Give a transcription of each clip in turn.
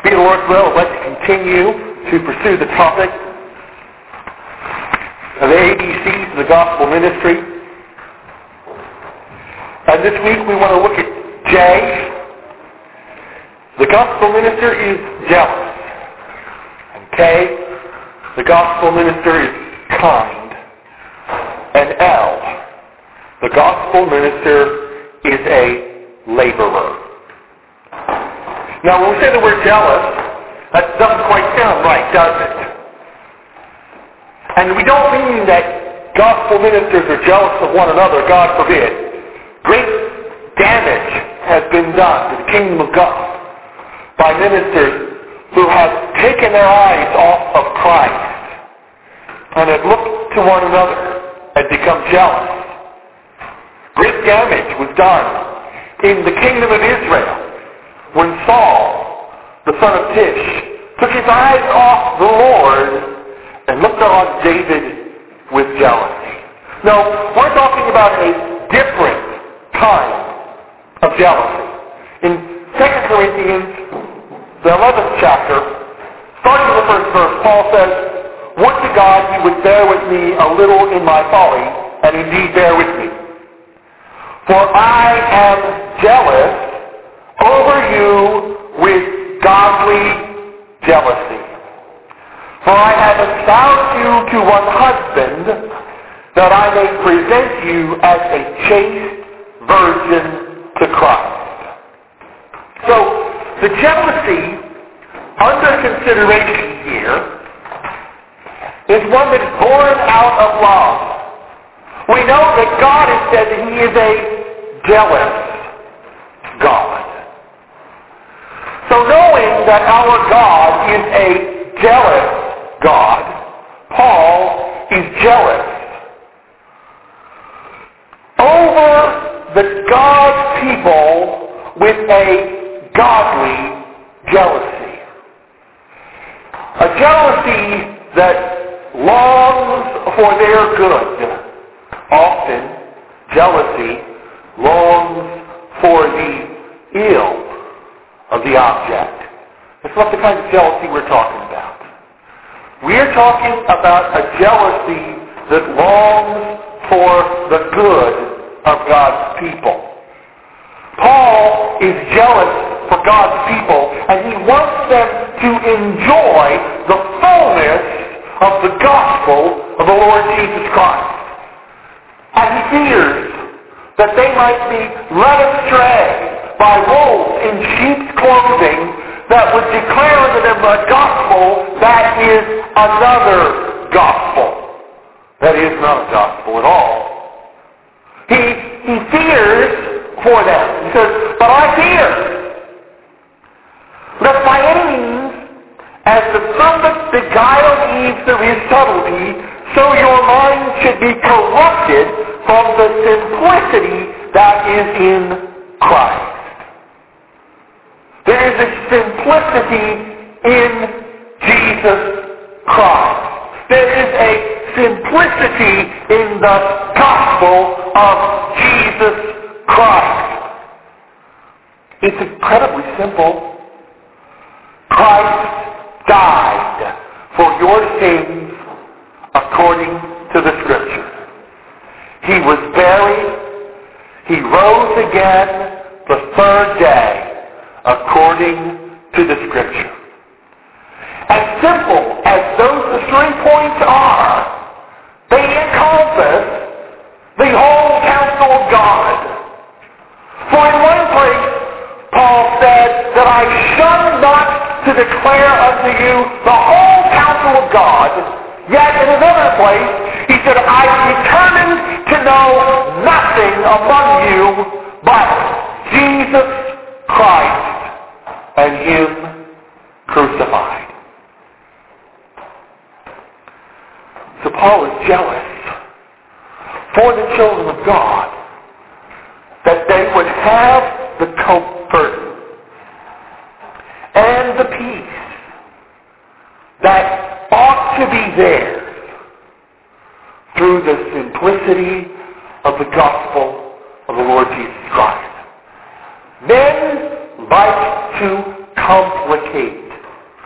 Be the Lord's will, I'd like to continue to pursue the topic of the ABCs of the gospel ministry. And this week we want to look at J. The gospel minister is jealous. And K. The gospel minister is kind. And L. The gospel minister is a laborer. Now, when we say the word jealous, that doesn't quite sound right, does it? And we don't mean that gospel ministers are jealous of one another, God forbid. Great damage has been done to the kingdom of God by ministers who have taken their eyes off of Christ and have looked to one another and become jealous. Great damage was done in the kingdom of Israel when Saul, the son of Kish, took his eyes off the Lord and looked on David with jealousy. Now, we're talking about a different kind of jealousy. In 2 Corinthians, the 11th chapter, starting in the first verse, Paul says, "Would to God you would bear with me a little in my folly, and indeed bear with me. For I am jealous over you with godly jealousy. For I have espoused you to one husband, that I may present you as a chaste virgin to Christ." So, the jealousy under consideration here is one that is born out of love. We know that God has said that He is a jealous God. So knowing that our God is a jealous God, Paul is jealous over the God's people with a godly jealousy. A jealousy that longs for their good. Often, jealousy longs for the ill of the object. That's not the kind of jealousy we're talking about. We're talking about a jealousy that longs for the good of God's people. Paul is jealous for God's people, and he wants them to enjoy the fullness of the gospel of the Lord Jesus Christ. And he fears that they might be led astray by wolves in sheep's clothing that would declare unto them a gospel that is another gospel. That is not a gospel at all. He fears for them. He says, "But I fear lest by any means, as the serpent beguiled Eve through his subtlety, so your mind should be corrupted from the simplicity that is in Christ." There is a simplicity in Jesus Christ. There is a simplicity in the gospel of Jesus Christ. It's incredibly simple. Christ died for your sins according to the Scripture. He was buried. He rose again the third day according to the Scripture. As simple as those 3 points are, they encompass the whole counsel of God. For in one place, Paul said that I shun not to declare unto you the whole counsel of God. Yet in another place, he said, I determined to know nothing among you but Jesus Christ and Him crucified. So Paul is jealous for the children of God that they would have the comfort and the peace that ought to be theirs through the simplicity of the gospel of the Lord Jesus Christ. Men like to complicate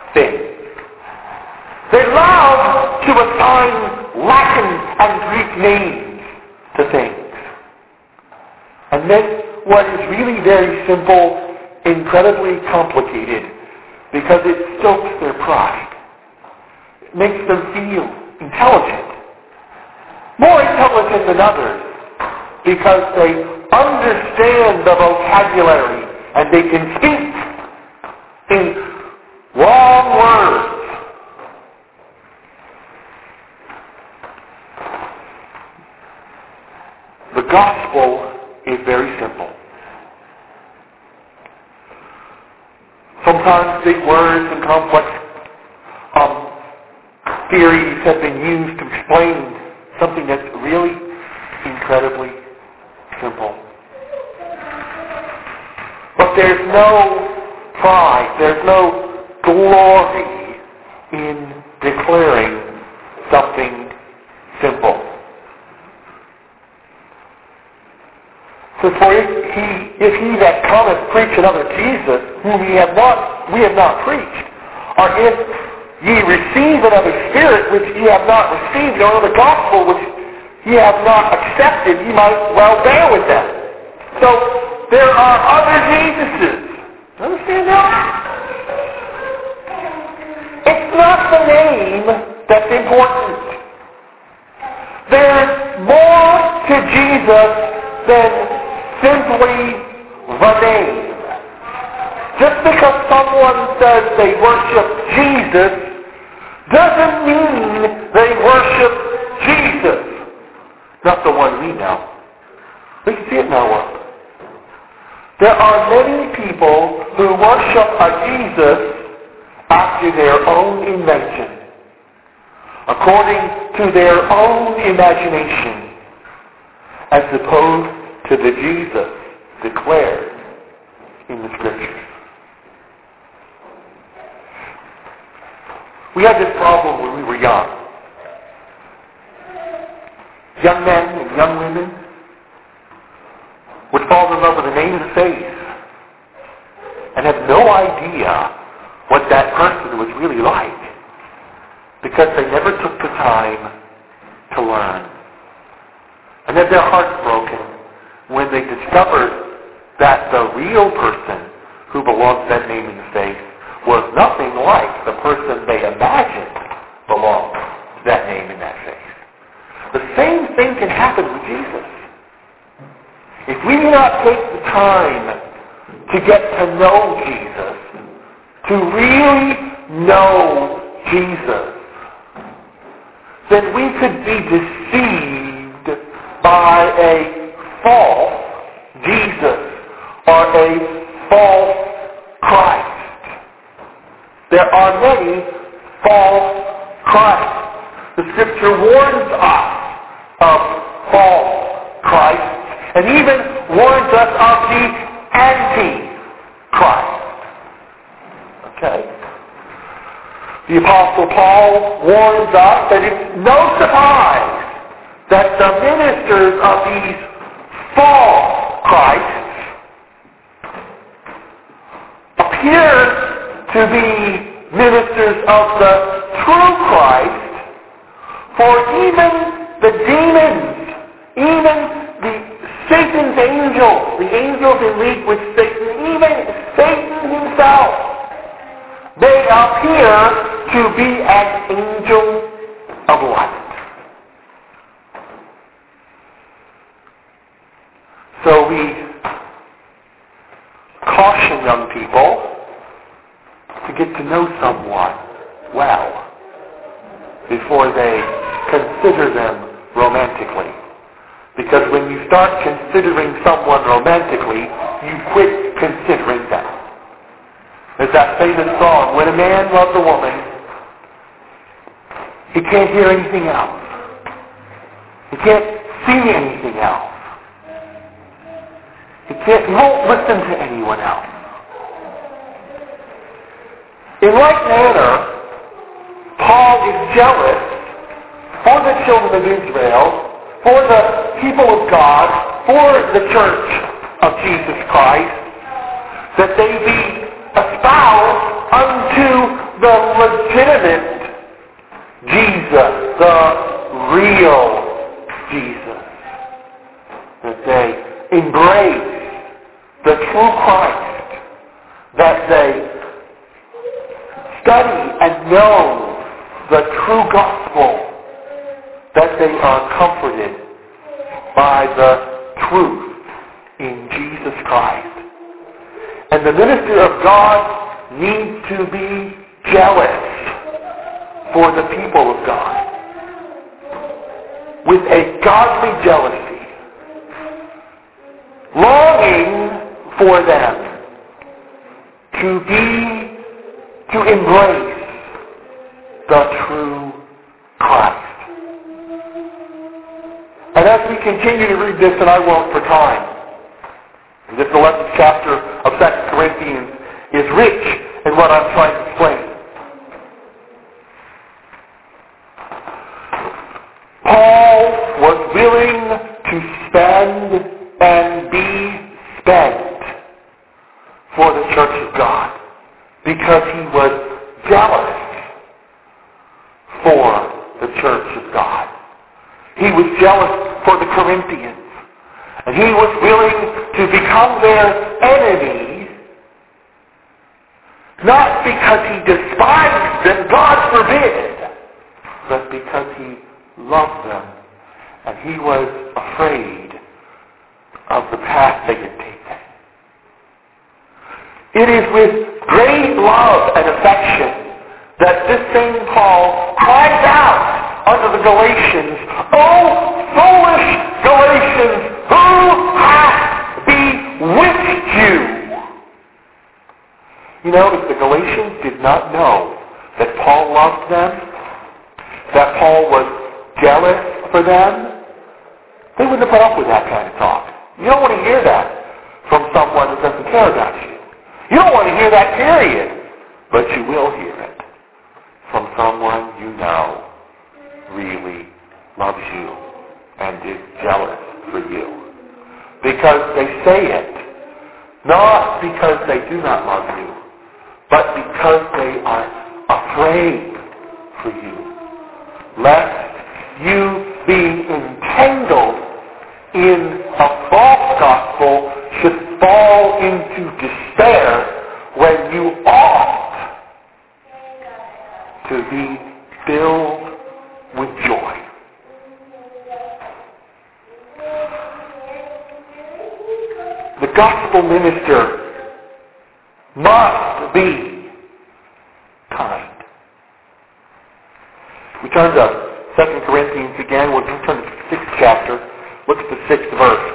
things. They love to assign Latin and Greek names to things. And make what is really very simple incredibly complicated because it stokes their pride. It makes them feel intelligent. More intelligent than others because they understand the vocabulary and they can speak in long words. The gospel is very simple. Sometimes big words and complex theories have been used to explain something that's really incredibly simple. But there's no pride, there's no glory in declaring something simple. So for if he that cometh preach another Jesus, whom we have not preached, or if ye receive another Spirit which ye have not received, or another gospel which ye have not accepted, ye might well bear with them. So there are other Jesuses. Understand that? It's not the name that's important. There's more to Jesus than simply the name. Just because someone says they worship Jesus doesn't mean they worship Jesus. Not the one we know. We can see it in our world. There are many people who worship a Jesus after their own invention, according to their own imagination, as opposed to the Jesus declared in the Scriptures. We had this problem when we were young. Young men and young women would fall in love with the name of the faith and have no idea what that person was really like because they never took the time to learn. And had their hearts broken when they discovered that the real person who belonged to that name in the faith was nothing like the person they imagined belonged to that name in that faith. The same thing can happen with Jesus. If we do not take the time to get to know Jesus, to really know Jesus, then we could be deceived by a false Jesus or a false Christ. There are many false Christs. The Scripture warns us of false Christ and even warns us of the Antichrist. Okay? The Apostle Paul warns us that it's no surprise that the ministers of these false Christs appear to be ministers of the true Christ, for even the demons, even the Satan's angels, the angels in league with Satan, even Satan himself, they appear to be an angel of light. So we caution young people to get to know someone well before they consider them romantically. Because when you start considering someone romantically, you quit considering them. There's that famous song, when a man loves a woman, he can't hear anything else. He can't see anything else. He won't listen to anyone else. In like manner, Paul is jealous for the children of Israel, for the people of God, for the church of Jesus Christ, that they be espoused unto the study and know the true gospel, that they are comforted by the truth in Jesus Christ. And the minister of God needs to be jealous for the people of God with a godly jealousy, longing for them to embrace the true Christ. And as we continue to read this, and I won't for time, this 11th chapter of 2 Corinthians is rich in what I'm trying to explain. Paul was willing to spend and be spent for the church of God because he was jealous for the church of God. He was jealous for the Corinthians. And he was willing to become their enemy, not because he despised them, God forbid, but because he loved them. And he was afraid of the path they had taken. It is with great love and affection that this same Paul cries out unto the Galatians, "O foolish Galatians, who hath bewitched you?" You know, if the Galatians did not know that Paul loved them, that Paul was jealous for them, they wouldn't have put up with that kind of talk. You don't want to hear that from someone who doesn't care about you. You don't want to hear that, period. But you will hear it from someone you know really loves you and is jealous for you. Because they say it, not because they do not love you, but because they are afraid for you, lest you being entangled in a false gospel should fall into despair when you ought to be filled with joy. The gospel minister must be kind. We turn to 2 Corinthians again. We'll turn to the 6th chapter. Look at the 6th verse.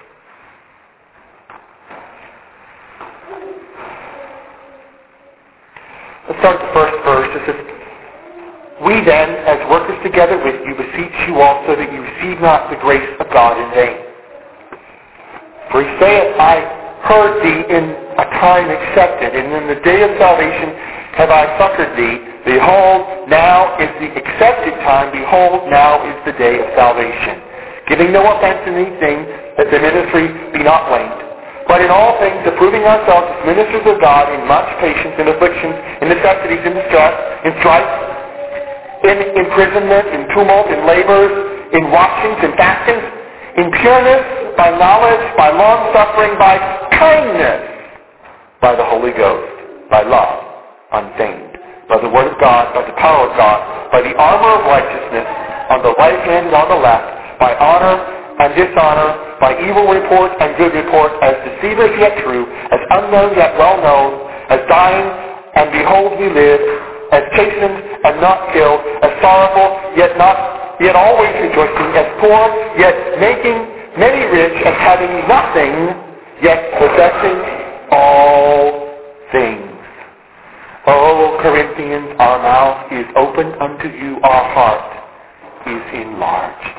Let's start the first verse. It says, "We then, as workers together with you, beseech you also that you receive not the grace of God in vain. For he saith, I heard thee in a time accepted, and in the day of salvation have I succored thee. Behold, now is the accepted time. Behold, now is the day of salvation. Giving no offense in anything, that the ministry be not blamed. But in all things, approving ourselves as ministers of God in much patience, in afflictions, in necessities, in distress, in strife, in imprisonment, in tumult, in labors, in watchings, in fastings, in pureness, by knowledge, by long-suffering, by kindness, by the Holy Ghost, by love, unfeigned, by the word of God, by the power of God, by the armor of righteousness, on the right hand and on the left, by honor and dishonor, by evil report and good report, as deceivers yet true, as unknown yet well known, as dying and behold we live, as chastened and not killed, as sorrowful yet always rejoicing, as poor yet making many rich, as having nothing yet possessing all things. O Corinthians, our mouth is open unto you, our heart is enlarged.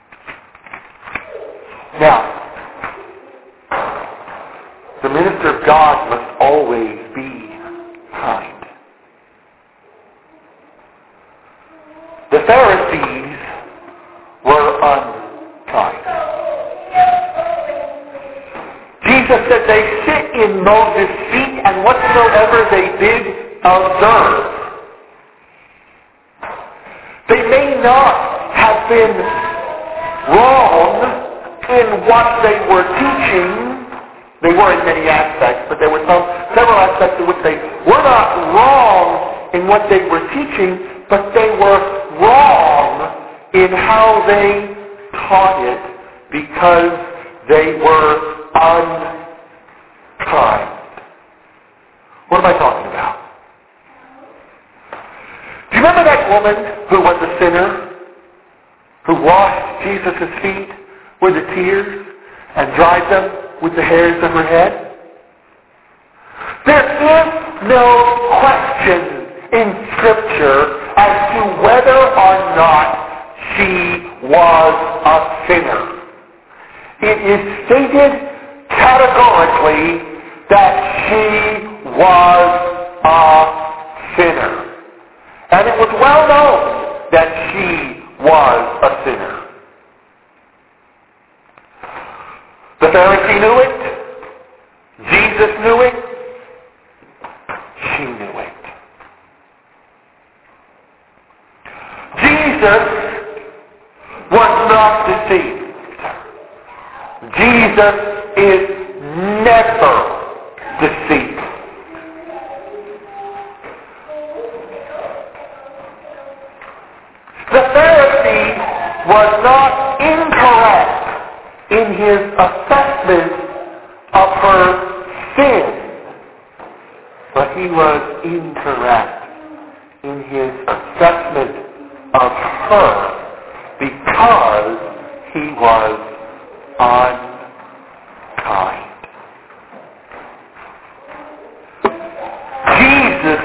Now, the minister of God must always be kind. The Pharisees were unkind. Jesus said they sit in Moses' feet, and whatsoever they did observe. They may not have been wrong in what they were teaching. They were in many aspects, but there were several aspects in which they were not wrong in what they were teaching, but they were wrong in how they taught it because they were unkind. What am I talking about? Do you remember that woman who was a sinner, who washed Jesus' feet with the tears and dried them with the hairs of her head? There is no question in Scripture as to whether or not she was a sinner. It is stated categorically that she was a sinner. And it was well known that she was a sinner. The Pharisee knew it. Jesus knew it. She knew it. Jesus was not deceived. Jesus is never deceived. The Pharisee was not incorrect in his assessment of her sin, but he was incorrect in his assessment of her because he was unkind. Jesus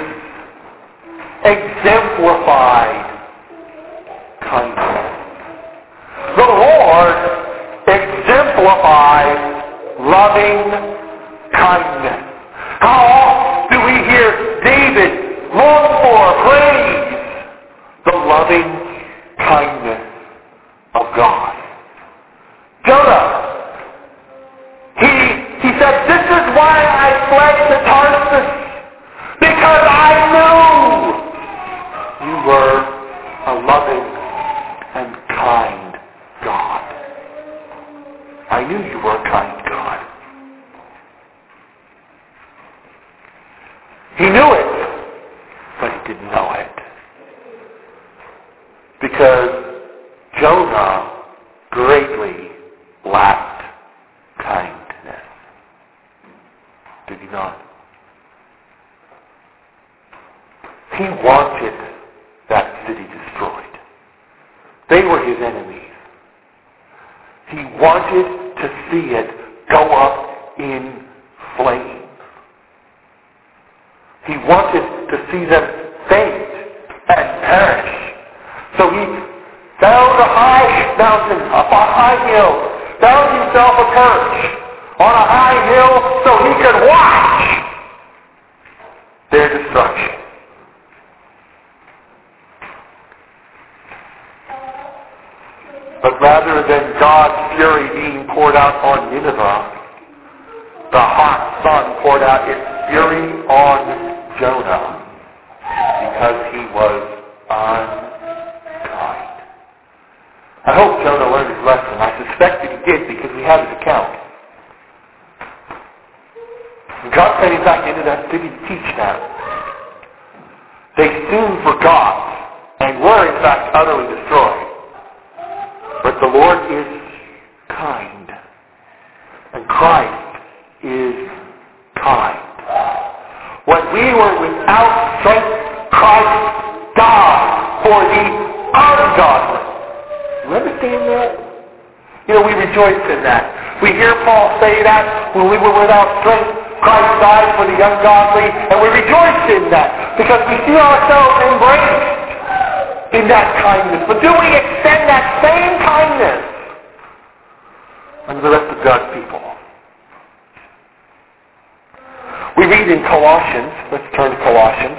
exemplified kindness. The Lord exemplifies loving kindness. How often do we hear David long for, praise the loving kindness of God? Jonah, he said, this is why I fled to Tarsus, because I knew you were a loving and kind God. I knew you were a kind God. He knew it, but he didn't know it. Because Jonah greatly lacked kindness. Did he not? He wanted that city destroyed. They were his enemies. He wanted to see it go up in flames. He wanted to see them faint and perish. So he found a high mountain, up a high hill, found himself a perch on a high hill so he could watch their destruction. But rather than God's fury being poured out on Nineveh, the hot sun poured out its fury on Jonah because he was unkind. I hope Jonah learned his lesson. I suspect that he did because we have his account. God sent him back into that city to teach them. They soon forgot and were in fact utterly destroyed. But the Lord is kind. And Christ is kind. When we were without strength, Christ died for the ungodly. You understand that? You know, we rejoice in that. We hear Paul say that when we were without strength, Christ died for the ungodly, and we rejoice in that because we see ourselves embraced in that kindness. But do we extend that same kindness unto the rest of God's people? We read in Colossians, let's turn to Colossians.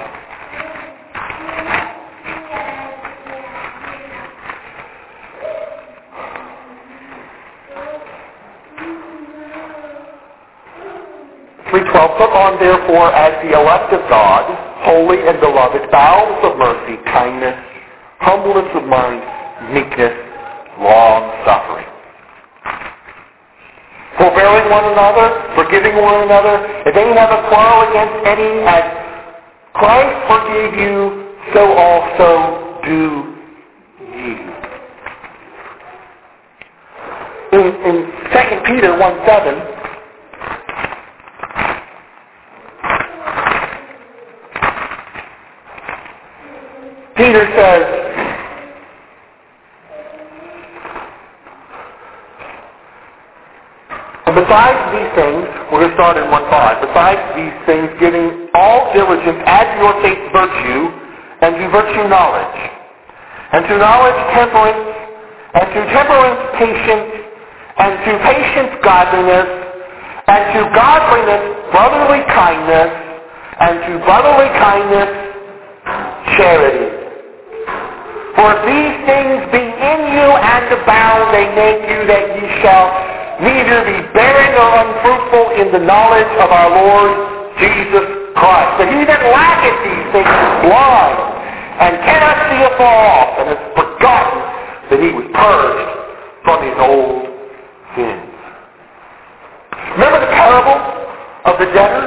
Put on therefore as the elect of God, holy and beloved, bowels of mercy, kindness, humbleness of mind, meekness, long-suffering. Forbearing one another, forgiving one another. If any have a quarrel against any, as Christ forgave forgave you, so also do ye. In 2 Peter 1:7, Peter says, besides these things, we're going to start in 1:5. Besides these things, giving all diligence, add to your faith virtue, and to virtue knowledge, and to knowledge temperance, and to temperance patience, and to patience godliness, and to godliness brotherly kindness, and to brotherly kindness charity. For if these things be in you and abound, they make you that ye shall neither be barren nor unfruitful in the knowledge of our Lord Jesus Christ. But he that lacketh these things is blind, and cannot see afar off, and has forgotten that he was purged from his old sins. Remember the parable of the debtor?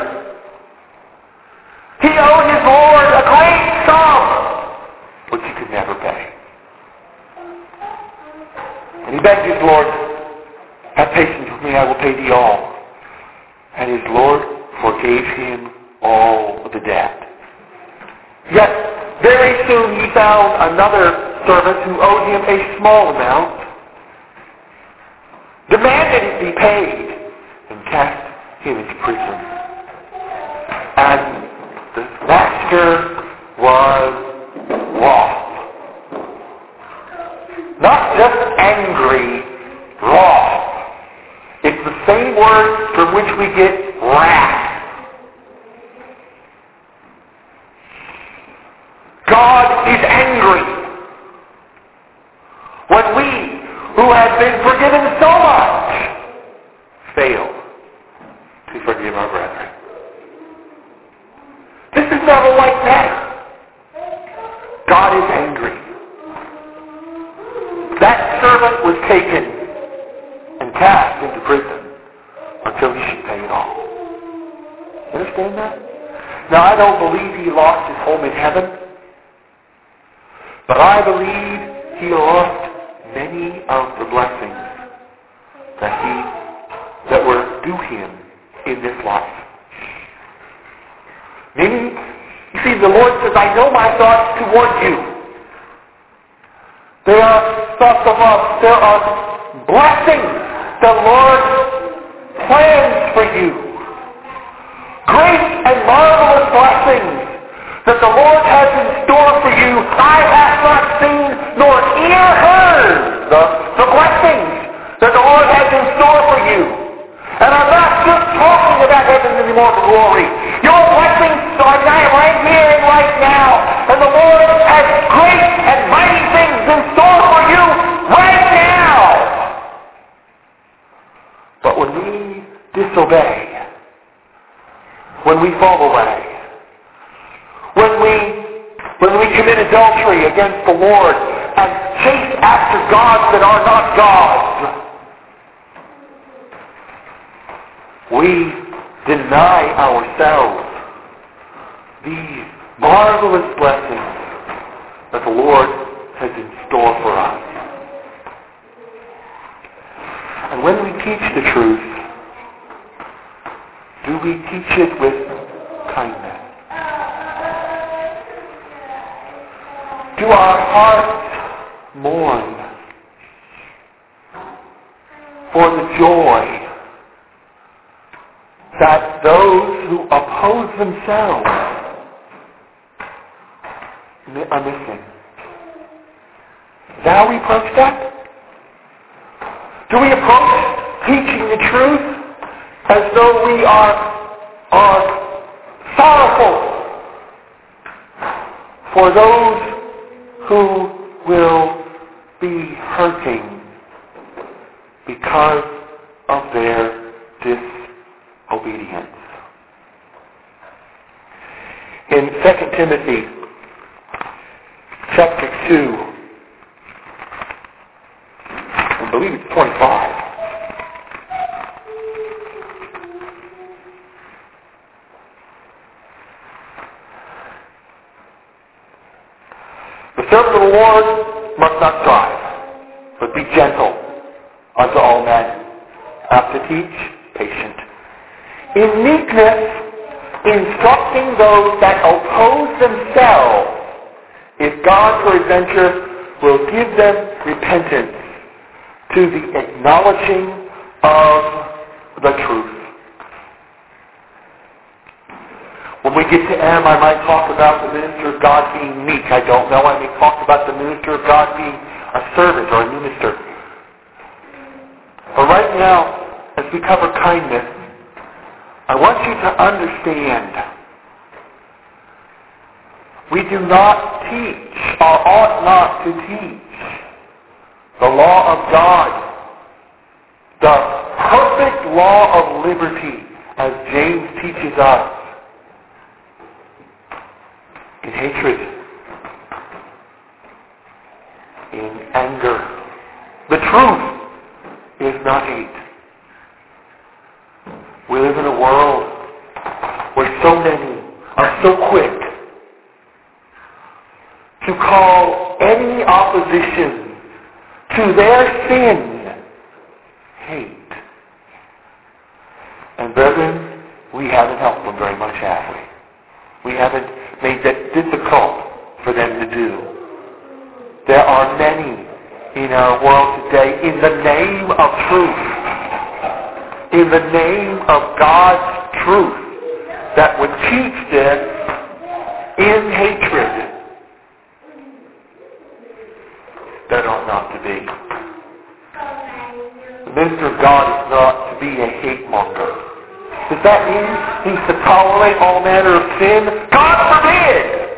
He owed his Lord a great sum, which he could never pay. And he begged his Lord, have patience with me, I will pay thee all. And his Lord forgave him all of the debt. Yet, very soon he found another servant who owed him a small amount, demanded it be paid, and cast him into prison. And the master was wroth. Not just angry, wroth. It's the same word from which we get wrath. God is angry when we, who have been forgiven so much, fail to forgive our brethren. This is not a light matter. God is angry. That servant was taken and cast into prison until he should pay it all. You understand that? Now, I don't believe he lost his home in heaven, but I believe he lost many of the blessings that were due him in this life. Meaning, you see, the Lord says, I know my thoughts toward you. They are thoughts of love. There are blessings the Lord plans for you. Great and marvelous blessings that the Lord has in store for you. I have not seen nor ear heard the blessings that the Lord has in store for you. And I'm not just talking about heaven and immortal glory. Your blessings are right here and right now. And the Lord has great and mighty things in store for you right now. But when we disobey, when we fall away, when we commit adultery against the Lord and chase after gods that are not gods, we deny ourselves these marvelous blessings that the Lord has in store for us. And when we teach the truth, do we teach it with kindness? Do our hearts mourn for the joy that those who oppose themselves are missing? Now we approach that? Do we approach teaching the truth as though we are sorrowful for those who will be hurting because of their disobedience? In 2 Timothy chapter 2, I believe it's 25. The servant of the Lord must not strive, but be gentle unto all men, apt to teach, patient. In meekness, instructing those that oppose themselves, if God peradventure will give them repentance to the acknowledging of the truth. When we get to M, I might talk about the minister of God being meek. I don't know. I may talk about the minister of God being a servant or a minister. But right now, as we cover kindness, I want you to understand we do not teach or ought not to teach the law of God, the perfect law of liberty, as James teaches us, in hatred, in anger. The truth is not hate. We live in a world where so many are so quick to call any opposition to their sin hate. And brethren, we haven't helped them very much, have we? We haven't made that difficult for them to do. There are many in our world today, in the name of truth, in the name of God's truth, that would teach this in hatred. That ought not to be. The minister of God is not to be a hate monger. Does that mean he's to tolerate all manner of sin? God forbid!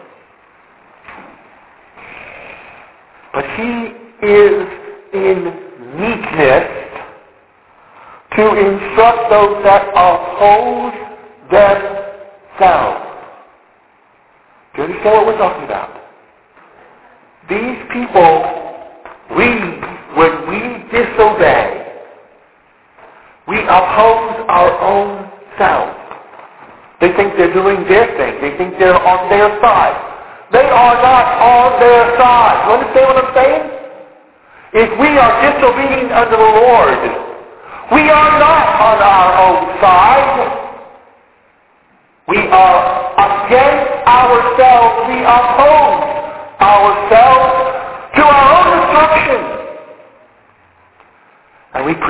But he is in meekness to instruct those that oppose themselves. Do you understand what we're talking about? These people, when we disobey, we oppose our own selves. They think they're doing their thing. They think they're on their side. They are not on their side. You understand what I'm saying? If we are disobedient unto the Lord, we are not on our own side. We are against ourselves. We oppose ourselves to our own destruction. And we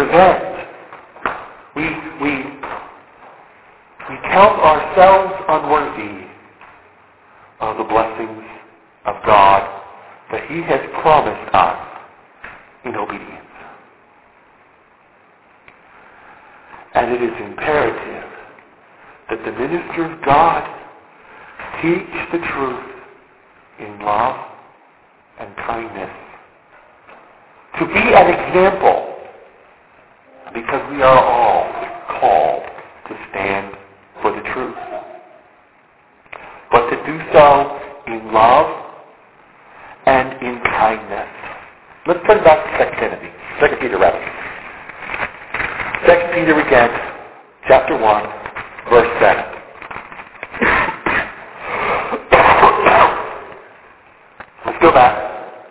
count ourselves unworthy of the blessings of God that he has promised us in obedience. And it is imperative that the minister of God teach the truth in love and kindness, to be an example, because we are all called to stand for the truth, but to do so in love and in kindness. Let's turn back to 2 Peter rather. 2 Peter again, chapter 1, verse 7. Let's go back.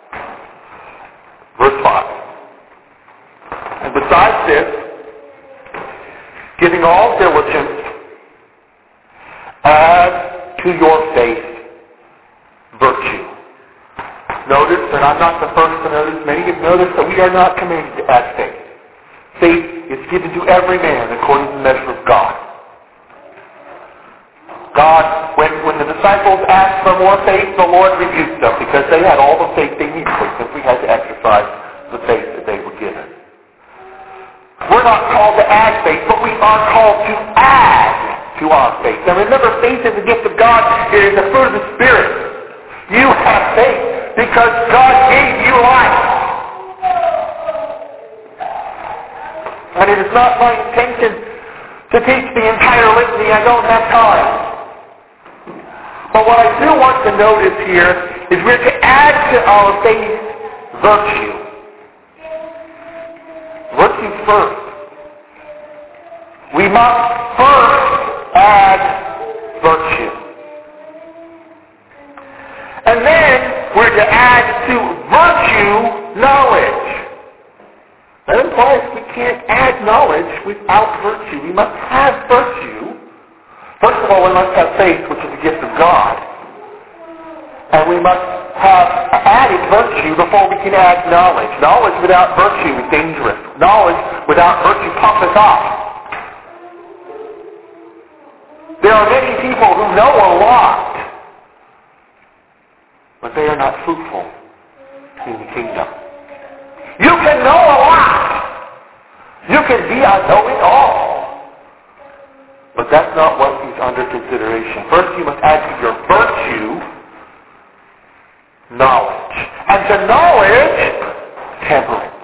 Verse 5. And besides this, giving all diligence, add to your faith virtue. Notice that I'm not the first to notice. Many have noticed that we are not commanded to add faith. Faith is given to every man according to the measure of God. God, when the disciples asked for more faith, the Lord rebuked them because they had all the faith they needed. They simply had to exercise the faith that they were given. We're not called to add faith, but we are called to add to our faith. Now remember, faith is a gift of God. It is the fruit of the Spirit. You have faith because God gave you life. And it is not my intention to teach the entire litany. I don't have time. But what I do want to notice here is we're to add to our faith virtue. Virtue first. We must first add virtue. And then we're to add to virtue knowledge. That implies we can't add knowledge without virtue. We must have virtue. First of all, we must have faith, which is a gift of God. And we must have added virtue before we can add knowledge. Knowledge without virtue is dangerous. Knowledge without virtue puffeth up. There are many people who know a lot, but they are not fruitful in the kingdom. You can know a lot. You can be a know-it-all. But that's not what is under consideration. First, you must add to your virtue knowledge. And to knowledge, temperance.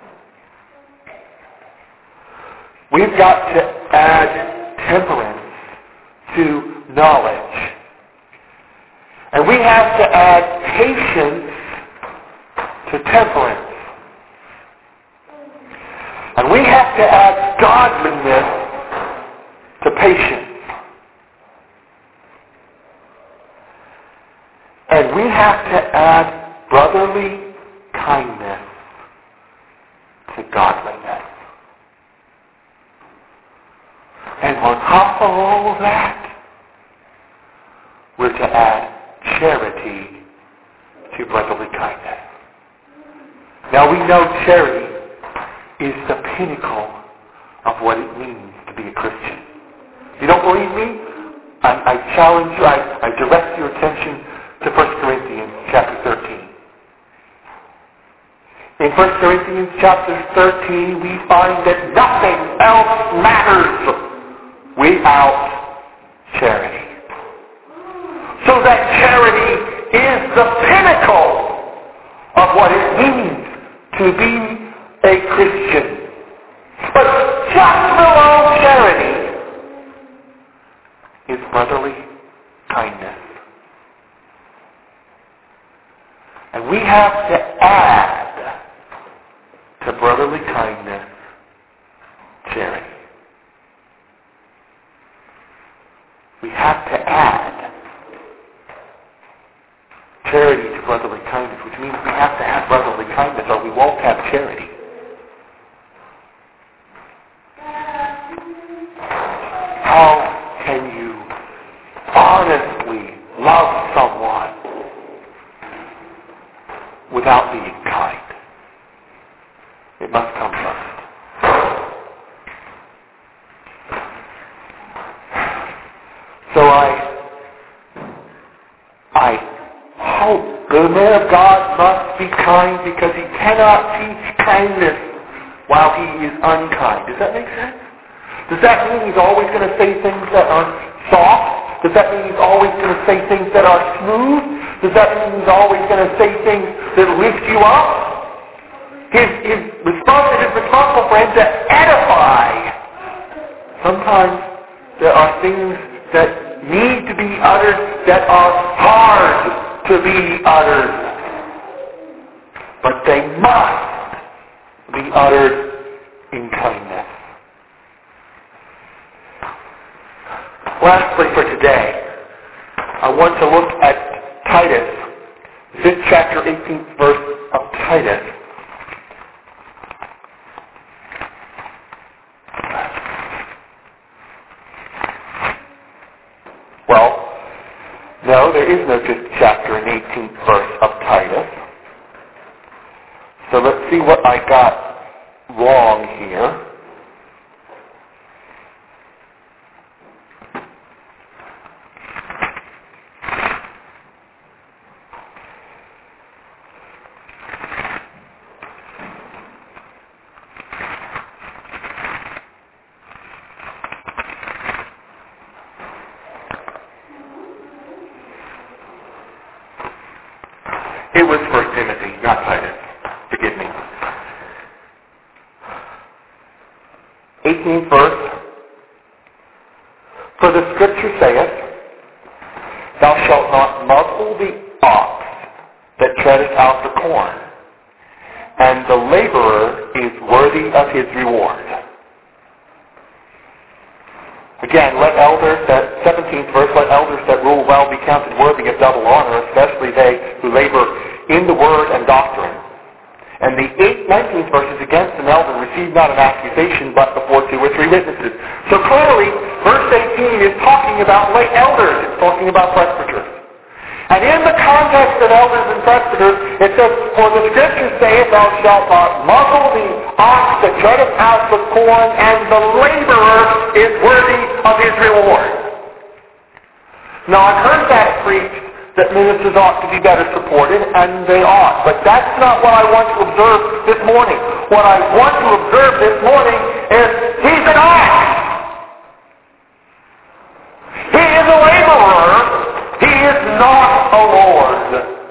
We've got to add temperance to knowledge. And we have to add patience to temperance. And we have to add godliness to patience. And we have to add brotherly kindness to godliness. And on top of all of that, we're to add charity to brotherly kindness. Now we know charity is the pinnacle of what it means to be a Christian. You don't believe me? I challenge you, I direct your attention to 1 Corinthians chapter 13. In 1 Corinthians chapter 13, we find that nothing else matters without charity. So that charity is the pinnacle of what it means to be a Christian. But just below charity is brotherly kindness. And we have to add to brotherly kindness charity. We have to add charity to brotherly kindness, which means we have to have brotherly kindness or we won't have charity. How can you honestly love someone without being kind? It must come first. So I hope the man of God must be kind because he cannot teach kindness while he is unkind. Does that make sense? Does that mean he's always going to say things that are soft? Does that mean he's always going to say things that are smooth? Does that mean he's always going to say things that lift you up? His responsible for him to edify. Sometimes there are things that need to be uttered that are hard to be uttered. But they must be uttered in kindness. Lastly for today, I want to look at Titus, this chapter 18th verse of Titus. Well, no, there is no just chapter and 18th verse of Titus. So let's see what I got wrong here. It was 1 Timothy, not Titus. Forgive me. 18th verse. For the Scripture saith, Thou shalt not muzzle the ox that treadeth out the corn, and the laborer is worthy of his reward. Again, let elders, that 17th verse, let elders that rule well be counted worthy of double honor, especially they who labor in the word and doctrine. And the 19th verse is against an elder, receive not an accusation but before 2 or 3 witnesses. So clearly, verse 18 is talking about lay elders. It's talking about presbyters. And in the context of elders and presbyters, it says, for the Scriptures saith, thou shalt not muzzle the ox that treadeth out the corn, and the laborer is worthy of his reward. Now, I've heard that preached, that ministers ought to be better supported, and they ought. But that's not what I want to observe this morning. What I want to observe this morning is, he's an ox. He is a laborer. He is not a Lord.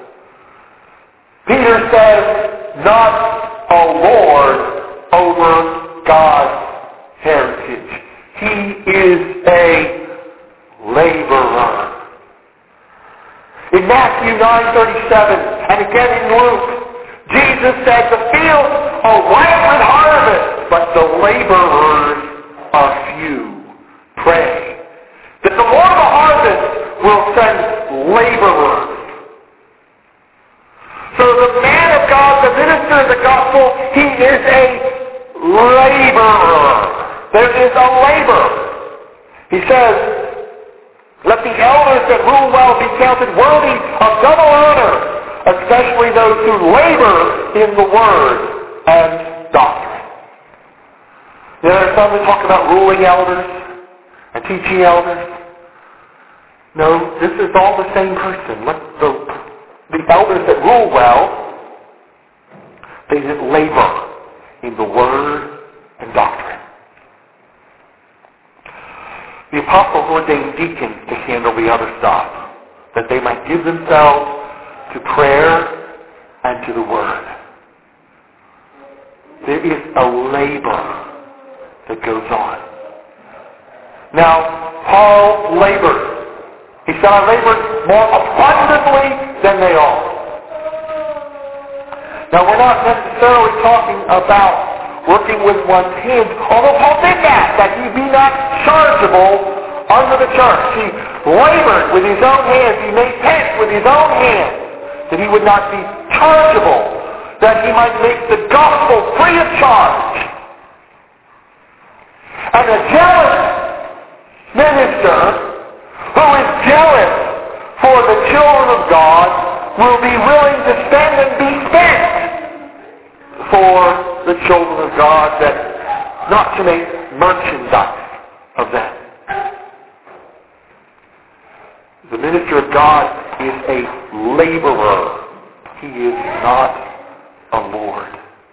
Peter says, not a Lord over God's heritage. He is a laborer. In Matthew 9:37, and again in Luke, Jesus said, the fields are ripe with harvest, but the laborers are few. Pray that the Lord of the harvest will send laborers. So the man of God, the minister of the gospel, he is a laborer. There is a labor. He says, let the elders that rule well be counted worthy of double honor, especially those who labor in the word and doctrine. There are some that talk about ruling elders and teaching elders. No, this is all the same person. Let the elders that rule well, they labor in the word and doctrine. The apostles ordained deacons to handle the other stuff, that they might give themselves to prayer and to the word. There is a labor that goes on. Now, Paul labored. He said, I labored more abundantly than they all. Now, we're not necessarily talking about working with one's hands, although Paul did that he be not chargeable under the church. He labored with his own hands. He made tents with his own hands, that he would not be chargeable, that he might make the gospel free of charge. And a jealous minister who is jealous for the children of God will be willing to spend and be spent for the children of God, that not to make merchandise of them. The minister of God is a laborer. He is not a Lord.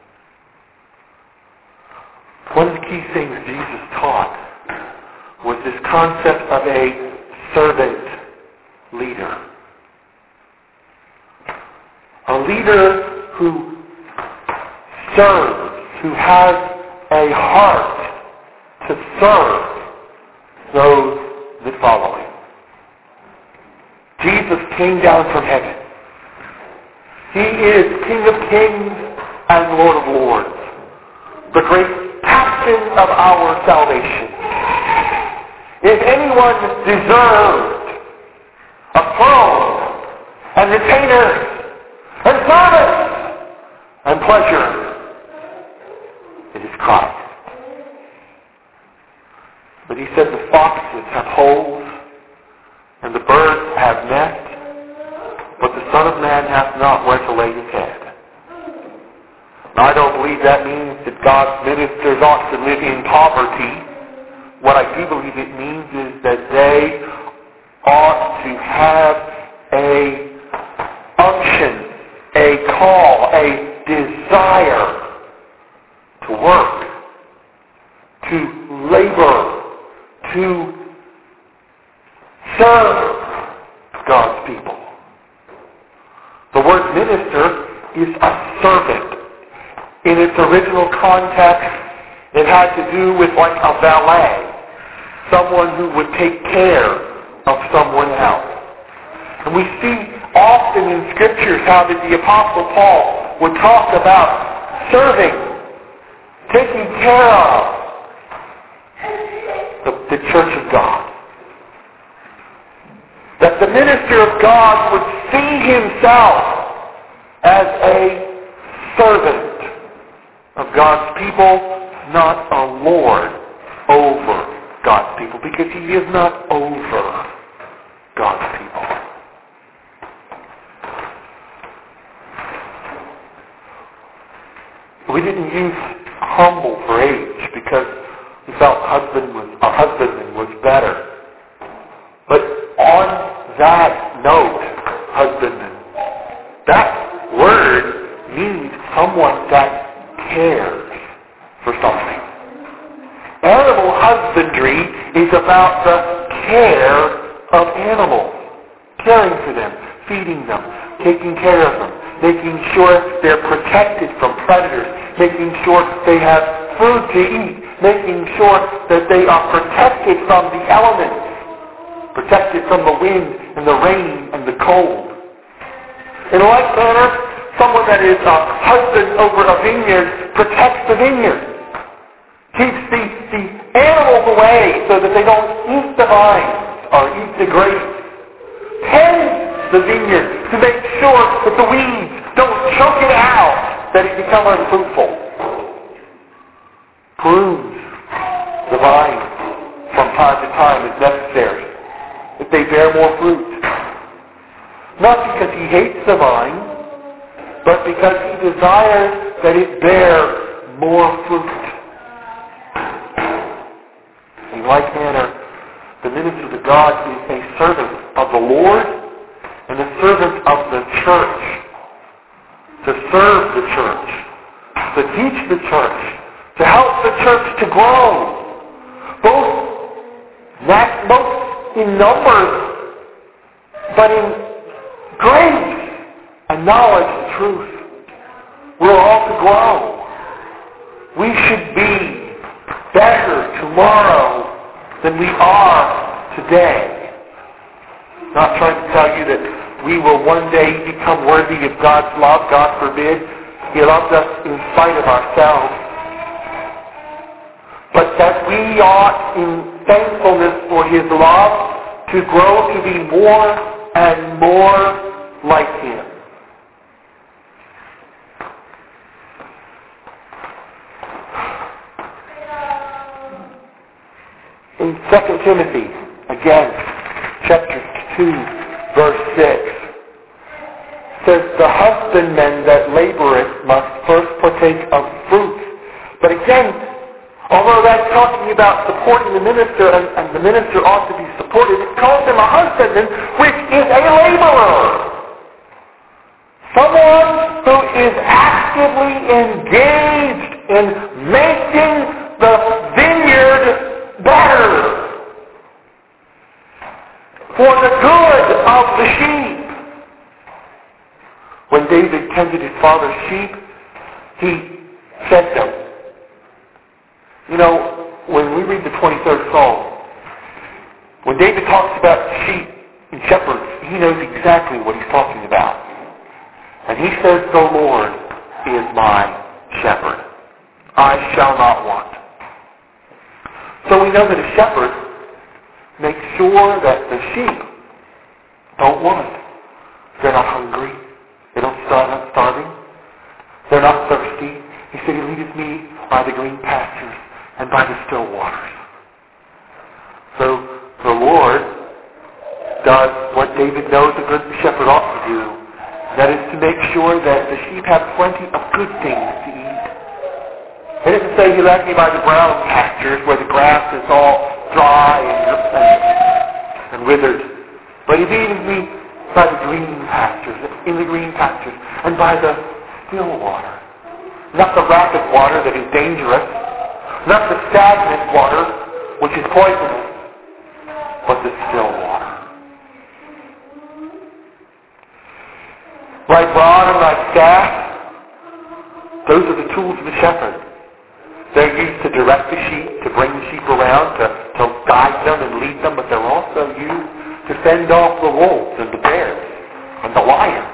One of the key things Jesus taught was this concept of a servant leader. A leader who serves, who has a heart to serve those that follow him. Jesus came down from heaven. He is King of kings and Lord of lords, the great captain of our salvation. If anyone deserved a throne and retainers and service and pleasure, it is Christ. But he said the foxes have holes and the birds have nests, but the Son of Man hath not where to lay his head. Now, I don't believe that means that God's ministers ought to live in poverty. What I do believe it means is that they ought to have a unction, a call, a desire to work, to labor, to serve God's people. The word minister is a servant. In its original context, it had to do with like a valet, someone who would take care of someone else. And we see often in Scriptures how that the Apostle Paul would talk about serving, taking care of the church of God. That the minister of God would see himself as a servant of God's people, not a lord over God's people, because he is not over God's people. We didn't use humble for age because we felt our husbandman was better. But on that note, husbandman, that word means someone that cares for something. Animal husbandry is about the care of animals. Caring for them, feeding them, taking care of them, making sure they're protected from predators, making sure they have food to eat, making sure that they are protected from the elements, protected from the wind and the rain and the cold. In like manner, someone that is a husband over a vineyard protects the vineyard, keeps the animals away so that they don't eat the vines or eat the grapes, tends the vineyard to make sure that the weeds don't choke it out, that it become unfruitful, prunes the vines from time to time as necessary, that they bear more fruit. Not because he hates the vine, but because he desires that it bear more fruit. In like manner, the minister of God is a servant of the Lord and a servant of the church, to serve the church, to teach the church, to help the church to grow, both in numbers, but in grace and knowledge and truth. We're all to grow. We should be better tomorrow than we are today. Not trying to tell you that we will one day become worthy of God's love. God forbid. He loves us in spite of ourselves. But that we ought, in thankfulness for His love, to grow to be more and more like Him. In 2 Timothy, again, chapter 2, verse 6, says, "The husbandman that laboreth must first partake of fruits." But again, although that's talking about supporting the minister, and the minister ought to be supported, it calls him a husbandman, which is a laborer. Someone who is actively engaged in making the vineyard better for the good of the sheep. When David tended his father's sheep, he fed them. You know, when we read the 23rd Psalm, when David talks about sheep and shepherds, he knows exactly what he's talking about. And he says, "The Lord is my shepherd. I shall not want." So we know that a shepherd makes sure that the sheep don't want. They're not hungry. They don't start starving. They're not thirsty. He said, "He leadeth me by the green pastures and by the still waters." So the Lord does what David knows a good shepherd ought to do. That is to make sure that the sheep have plenty of good things to eat. He didn't say, "He led me by the brown pastures where the grass is all dry and withered." But He leadeth me by the green pastures, in the green pastures, and by the still water. Not the rapid water that is dangerous, not the stagnant water which is poisonous, but the still water. Like rod and like staff, those are the tools of the shepherd. They're used to direct the sheep, to bring the sheep around, to guide them and lead them, but they're also used to fend off the wolves and the bears and the lions.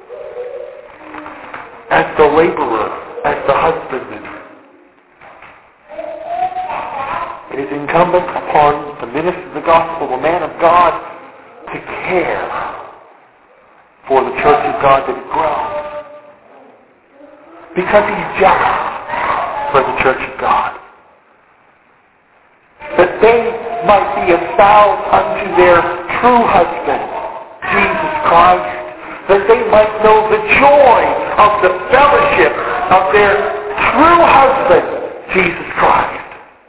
As the laborer, as the husbandman, incumbent upon the minister of the gospel, the man of God, to care for the church of God that it grows. Because he's jealous for the church of God. That they might be espoused unto their true husband, Jesus Christ. That they might know the joy of the fellowship of their true husband, Jesus Christ.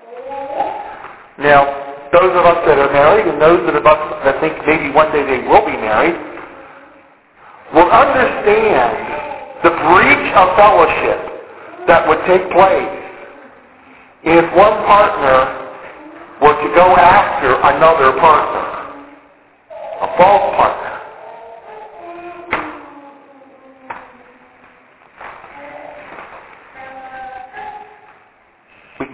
Now, those of us that are married and those of us that think maybe one day they will be married will understand the breach of fellowship that would take place if one partner were to go after another partner, a false partner. We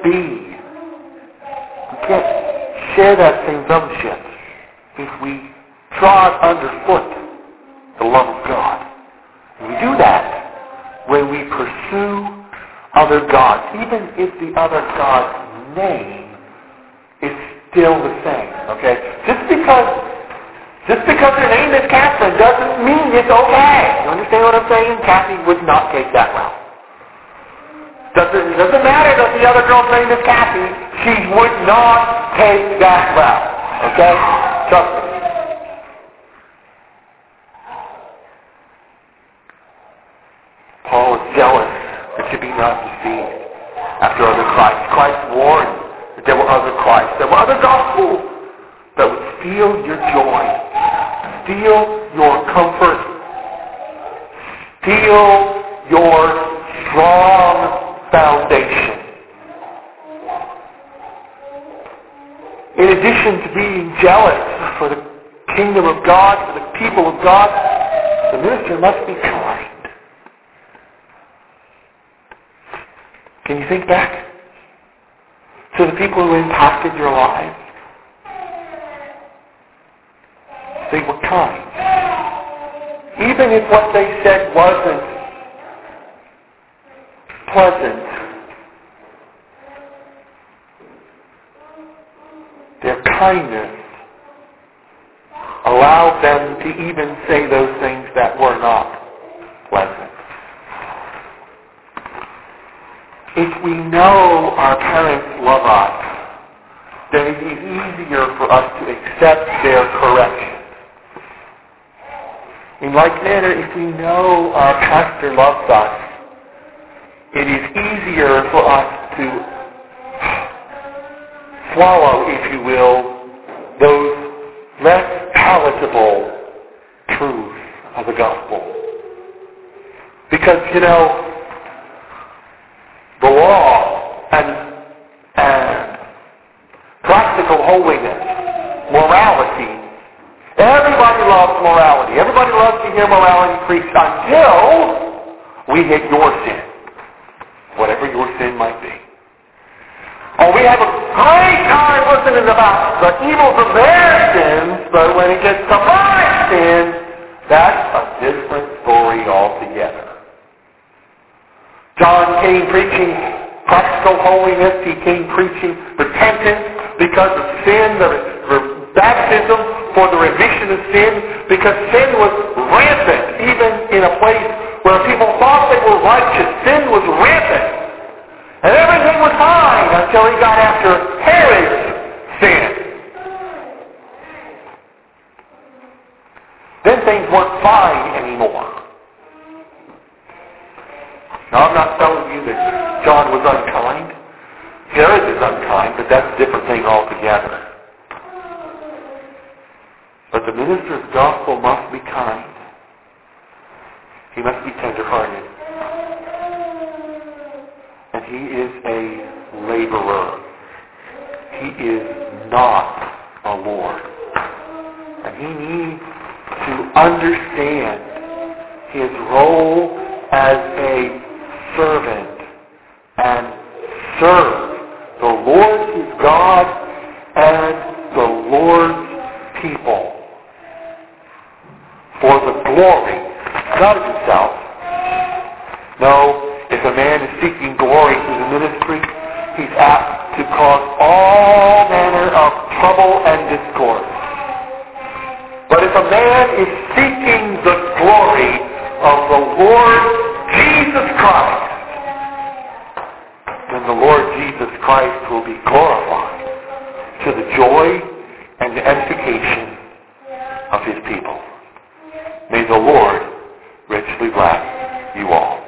can't share that same fellowship if we trod underfoot the love of God. And we do that when we pursue other gods, even if the other god's name is still the same. Okay? Just because their name is Catherine doesn't mean it's okay. You understand what I'm saying? Kathy would not take that route. Doesn't matter that the other girl's name is Kathy. She would not take that route. Okay? Trust me. Paul is jealous that you be not deceived after other Christs. Christ warned that there were other Christs. There were other gospels that would steal your joy, steal your comfort, steal your strong foundation. In addition to being jealous for the kingdom of God, for the people of God, the minister must be kind. Can you think back to the people who impacted your lives? They were kind. Even if what they said wasn't pleasant, their kindness allowed them to even say those things that were not pleasant. If we know our parents love us, then it is easier for us to accept their correction. In like manner, if we know our pastor loves us, it is easier for us to swallow, if you will, those less palatable truths of the gospel. Because, the law and practical holiness, morality, everybody loves morality. Everybody loves to hear morality preached until we hit your sin, whatever your sin might be. Oh, we have a great time listening about the evils of their sins, but when it gets to my sin, that's a different story altogether. John came preaching practical holiness. He came preaching repentance because of sin, the baptism for the remission of sin, because sin was rampant, even in a place where people thought they were righteous. Sin was rampant. And everything was fine until he got after Herod's sin. Then things weren't fine anymore. Now, I'm not telling you that John was unkind. Herod is unkind, but that's a different thing altogether. But the minister of the gospel must be kind. He must be tender-hearted. And he is a laborer. He is not a Lord. And he needs to understand his role as a servant and serve the Lord his God and the Lord's people for the glory, not of himself. No, if a man is seeking glory through the ministry, he's apt to cause all man is seeking the glory of the Lord Jesus Christ, then the Lord Jesus Christ will be glorified to the joy and the edification of His people. May the Lord richly bless you all.